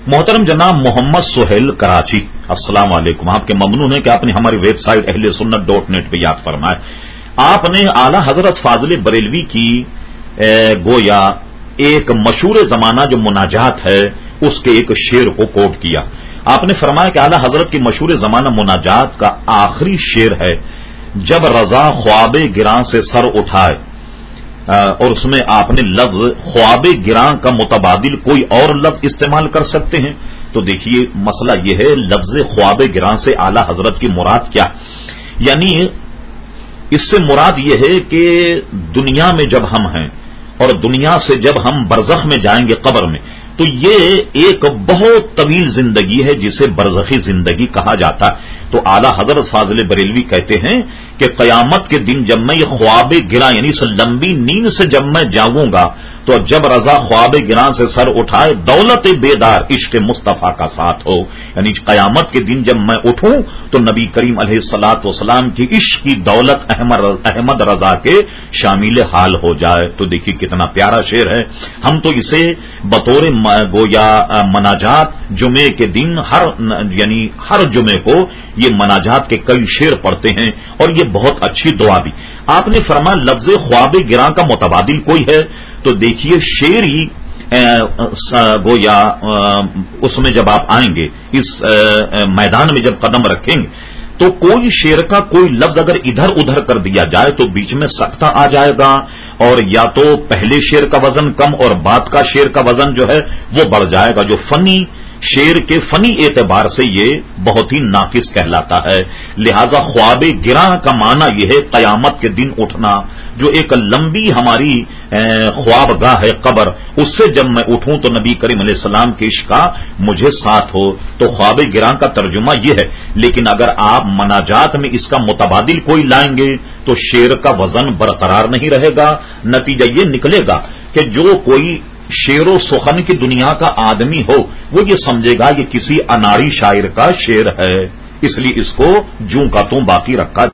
محترم جناب محمد سہیل کراچی، السلام علیکم. آپ کے ممنون ہیں کہ آپ نے ہماری ویب سائٹ اہلسنت.net پہ یاد فرمایا. آپ نے اعلی حضرت فاضل بریلوی کی گویا ایک مشہور زمانہ جو مناجات ہے اس کے ایک شعر کو کوٹ کیا. آپ نے فرمایا کہ اعلی حضرت کی مشہور زمانہ مناجات کا آخری شعر ہے، جب رضا خواب گراں سے سر اٹھائے، اور اس میں آپ نے لفظ خواب گراں کا متبادل کوئی اور لفظ استعمال کر سکتے ہیں. تو دیکھیے مسئلہ یہ ہے، لفظ خواب گراں سے اعلی حضرت کی مراد کیا؟ یعنی اس سے مراد یہ ہے کہ دنیا میں جب ہم ہیں اور دنیا سے جب ہم برزخ میں جائیں گے قبر میں، تو یہ ایک بہت طویل زندگی ہے جسے برزخی زندگی کہا جاتا ہے. تو اعلی حضرت فاضل بریلوی کہتے ہیں کہ قیامت کے دن جب میں یہ خواب گراں یعنی اس لمبی نیند سے جب میں جاگوں گا تو جب رضا خواب گراں سے سر اٹھائے، دولت بیدار عشق مصطفیٰ کا ساتھ ہو. یعنی قیامت کے دن جب میں اٹھوں تو نبی کریم علیہ الصلوۃ والسلام کی عشق کی دولت احمد رضا کے شامل حال ہو جائے. تو دیکھیے کتنا پیارا شعر ہے. ہم تو اسے بطور گویا مناجات جمعے کے دن ہر جمعے کو یہ مناجات کے کئی شعر پڑھتے ہیں، اور یہ بہت اچھی دعا بھی. آپ نے فرمایا لفظ خواب گراں کا متبادل کوئی ہے؟ تو دیکھیے شعر ہی گویا اس میں جب آپ آئیں گے، اس میدان میں جب قدم رکھیں گے تو کوئی شعر کا کوئی لفظ اگر ادھر ادھر کر دیا جائے تو بیچ میں سکتہ آ جائے گا، اور یا تو پہلے شعر کا وزن کم اور بعد کا شعر کا وزن جو ہے وہ بڑھ جائے گا، جو فنی شعر کے فنی اعتبار سے یہ بہت ہی ناقص کہلاتا ہے. لہذا خواب گراں کا معنی یہ ہے قیامت کے دن اٹھنا، جو ایک لمبی ہماری خواب گاہ ہے قبر، اس سے جب میں اٹھوں تو نبی کریم علیہ السلام کے عشق کا مجھے ساتھ ہو. تو خواب گراں کا ترجمہ یہ ہے. لیکن اگر آپ مناجات میں اس کا متبادل کوئی لائیں گے تو شعر کا وزن برقرار نہیں رہے گا. نتیجہ یہ نکلے گا کہ جو کوئی شعر و سخن کی دنیا کا آدمی ہو وہ یہ سمجھے گا یہ کسی اناڑی شاعر کا شعر ہے، اس لیے اس کو جوں کا توں باقی رکھا